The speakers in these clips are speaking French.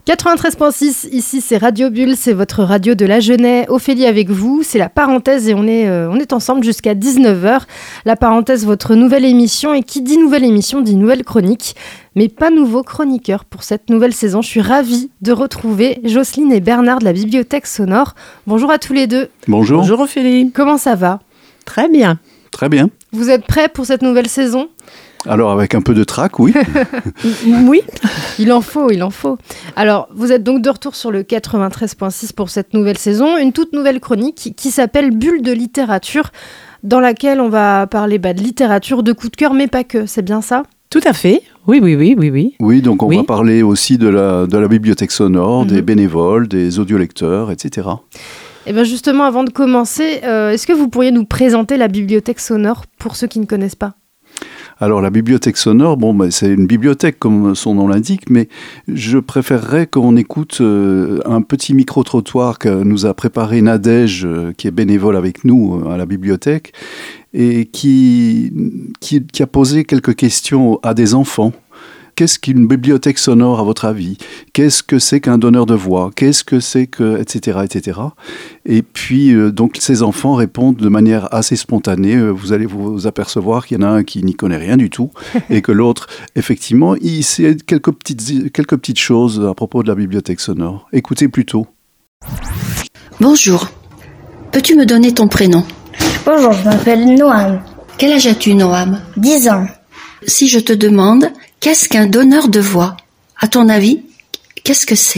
93.6, ici c'est Radio Bulle, c'est votre radio de la Genève. Ophélie avec vous, c'est la parenthèse et on est ensemble jusqu'à 19h. La parenthèse, votre nouvelle émission, et qui dit nouvelle émission dit nouvelle chronique. Mais pas nouveau chroniqueur pour cette nouvelle saison. Je suis ravie de retrouver Jocelyne et Bernard de la Bibliothèque Sonore. Bonjour à tous les deux. Bonjour. Bonjour Ophélie. Comment ça va ? Très bien. Très bien. Vous êtes prêts pour cette nouvelle saison ? Alors, avec un peu de trac, oui. Oui. Il en faut. Alors, vous êtes donc de retour sur le 93.6 pour cette nouvelle saison, une toute nouvelle chronique qui s'appelle Bulle de littérature, dans laquelle on va parler de littérature, de coup de cœur, mais pas que, c'est bien ça ? Tout à fait. Oui. Oui, donc on va parler aussi de la bibliothèque sonore, des bénévoles, des audiolecteurs, etc. Et bien justement, avant de commencer, est-ce que vous pourriez nous présenter la bibliothèque sonore pour ceux qui ne connaissent pas ? Alors la bibliothèque sonore, c'est une bibliothèque comme son nom l'indique, mais je préférerais qu'on écoute un petit micro-trottoir que nous a préparé Nadège, qui est bénévole avec nous à la bibliothèque, et qui a posé quelques questions à des enfants. Qu'est-ce qu'une bibliothèque sonore à votre avis ? Qu'est-ce que c'est qu'un donneur de voix ? Qu'est-ce que c'est que... etc. Et puis, donc, ces enfants répondent de manière assez spontanée. Vous allez vous apercevoir qu'il y en a un qui n'y connaît rien du tout et que l'autre, effectivement, il sait quelques petites choses à propos de la bibliothèque sonore. Écoutez plutôt. Bonjour. Peux-tu me donner ton prénom ? Bonjour, je m'appelle Noam. Quel âge as-tu, Noam ? 10 ans. Si je te demande, qu'est-ce qu'un donneur de voix ? À ton avis, qu'est-ce que c'est ?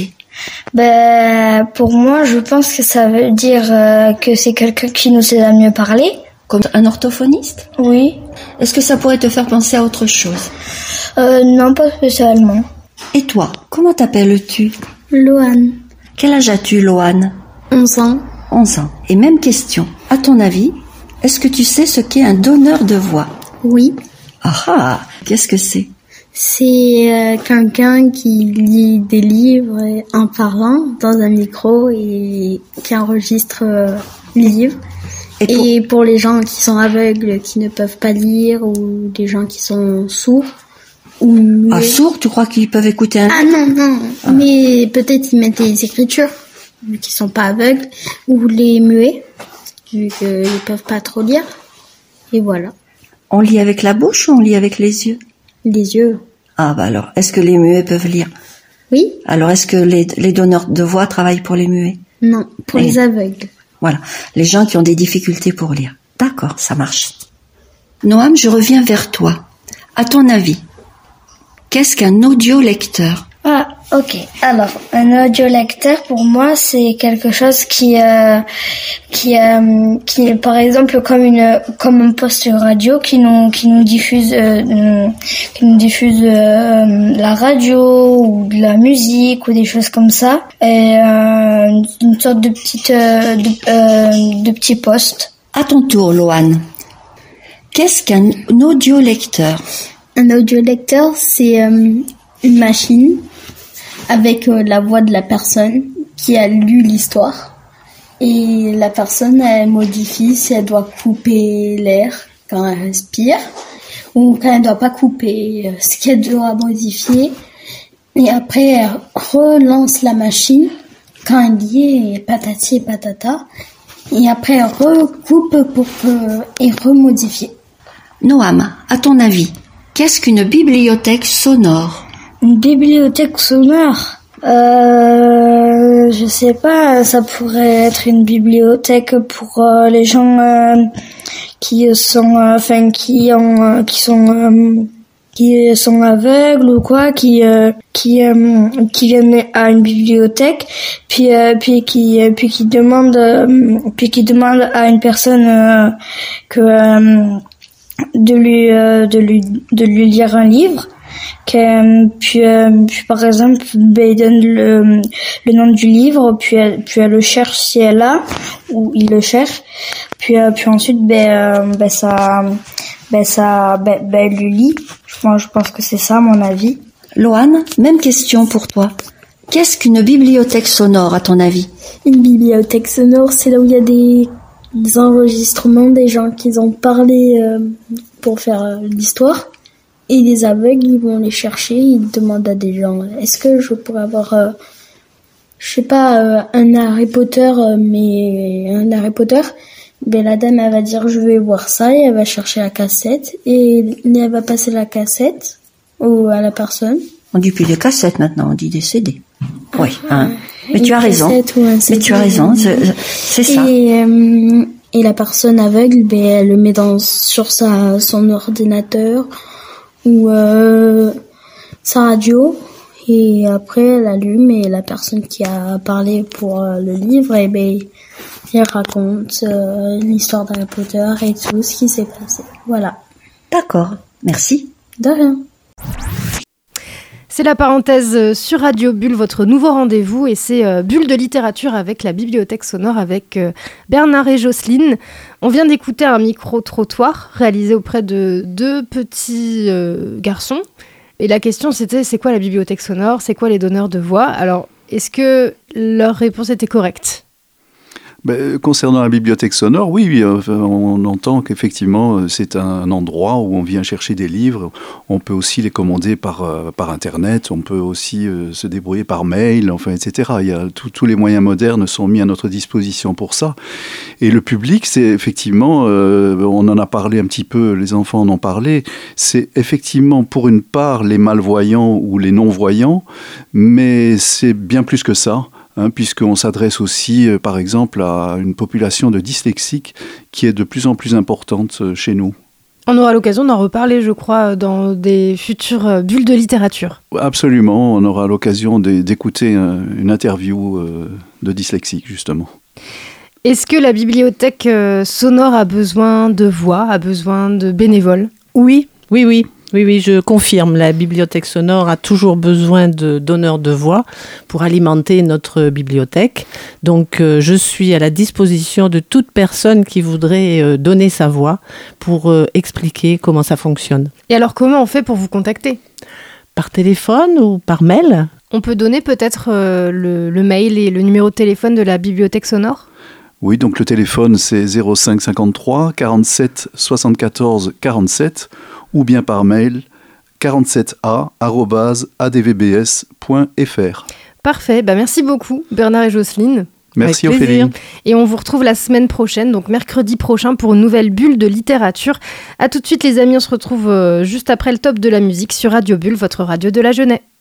Pour moi, je pense que ça veut dire que c'est quelqu'un qui nous sait mieux parler. Comme un orthophoniste ? Oui. Est-ce que ça pourrait te faire penser à autre chose ? Non, pas spécialement. Et toi, comment t'appelles-tu ? Loane. Quel âge as-tu, Loane ? 11 ans. 11 ans. Et même question. À ton avis, est-ce que tu sais ce qu'est un donneur de voix ? Oui. Ah, qu'est-ce que c'est ? C'est quelqu'un qui lit des livres en parlant dans un micro et qui enregistre les livres. Et pour les gens qui sont aveugles, qui ne peuvent pas lire, ou des gens qui sont sourds ou muets. Ah, sourds, tu crois qu'ils peuvent écouter un livre ? Non. Ah. Mais peut-être ils mettent des écritures, vu qu'ils sont pas aveugles, ou les muets, vu qu'ils peuvent pas trop lire. Et voilà. On lit avec la bouche ou on lit avec les yeux ? Les yeux. Ah alors, est-ce que les muets peuvent lire ? Oui. Alors, est-ce que les donneurs de voix travaillent pour les muets ? Non, pour les aveugles. Voilà, les gens qui ont des difficultés pour lire. D'accord, ça marche. Noam, je reviens vers toi. À ton avis, qu'est-ce qu'un audiolecteur ? Ah, ok. Alors, un audiolecteur, pour moi, c'est quelque chose qui est par exemple comme un poste radio qui nous diffuse la radio ou de la musique ou des choses comme ça, et une sorte de petit poste. À ton tour, Loane. Qu'est-ce qu'un audiolecteur ? Un audiolecteur, c'est une machine avec la voix de la personne qui a lu l'histoire. Et la personne, elle modifie si elle doit couper l'air quand elle respire ou quand elle doit pas couper ce qu'elle doit modifier. Et après, elle relance la machine quand elle dit patati et patata. Et après, elle recoupe et remodifier. Noam, à ton avis, qu'est-ce qu'une bibliothèque sonore ? Une bibliothèque sonore, je sais pas, ça pourrait être une bibliothèque pour les gens qui sont aveugles ou quoi, qui viennent à une bibliothèque, puis qui demandent à une personne de lui lire un livre. Puis par exemple, il donne le nom du livre, puis elle le cherche si elle a, ou il le cherche, puis ensuite elle le lit. Je pense que c'est ça, à mon avis. Loane, même question pour toi. Qu'est-ce qu'une bibliothèque sonore, à ton avis ? Une bibliothèque sonore, c'est là où il y a des enregistrements des gens qui ont parlé pour faire l'histoire. Et les aveugles, ils vont les chercher, ils demandent à des gens, est-ce que je pourrais avoir, un Harry Potter, ben la dame, elle va dire, je vais voir ça, et elle va chercher la cassette, et elle va passer la cassette à la personne. On dit plus des cassettes maintenant, on dit des CD. Oui, hein. Mais tu as raison. Mais tu as raison, c'est ça. Et la personne aveugle, ben, elle le met sur son ordinateur ou sa radio, et après elle allume, et la personne qui a parlé pour le livre, et ben il raconte l'histoire d'Harry Potter et tout ce qui s'est passé. Voilà. D'accord, merci. De rien. C'est la parenthèse sur Radio Bulle, votre nouveau rendez-vous, et c'est Bulle de littérature avec la bibliothèque sonore avec Bernard et Jocelyne. On vient d'écouter un micro-trottoir réalisé auprès de 2 petits garçons. Et la question c'était, c'est quoi la bibliothèque sonore? C'est quoi les donneurs de voix? Alors, est-ce que leur réponse était correcte? Concernant la bibliothèque sonore, oui, on entend qu'effectivement c'est un endroit où on vient chercher des livres. On peut aussi les commander par Internet, on peut aussi se débrouiller par mail, enfin, etc. Il y a tous les moyens modernes sont mis à notre disposition pour ça. Et le public, c'est effectivement, on en a parlé un petit peu, les enfants en ont parlé, c'est effectivement pour une part les malvoyants ou les non-voyants, mais c'est bien plus que ça. Puisqu'on s'adresse aussi, par exemple, à une population de dyslexiques qui est de plus en plus importante chez nous. On aura l'occasion d'en reparler, je crois, dans des futures bulles de littérature. Absolument, on aura l'occasion d'écouter une interview de dyslexiques, justement. Est-ce que la bibliothèque sonore a besoin de voix, a besoin de bénévoles? Oui, je confirme. La bibliothèque sonore a toujours besoin de donneurs de voix pour alimenter notre bibliothèque. Donc, je suis à la disposition de toute personne qui voudrait donner sa voix pour expliquer comment ça fonctionne. Et alors, comment on fait pour vous contacter? Par téléphone ou par mail? On peut donner peut-être le mail et le numéro de téléphone de la bibliothèque sonore? Oui, donc le téléphone, c'est 05 53 47 74 47 ou bien par mail 47a@advbs.fr. Parfait, merci beaucoup Bernard et Jocelyne. Merci Ophélie. Et on vous retrouve la semaine prochaine, donc mercredi prochain, pour une nouvelle bulle de littérature. A tout de suite les amis, on se retrouve juste après le top de la musique sur Radio Bulle, votre radio de la Genève.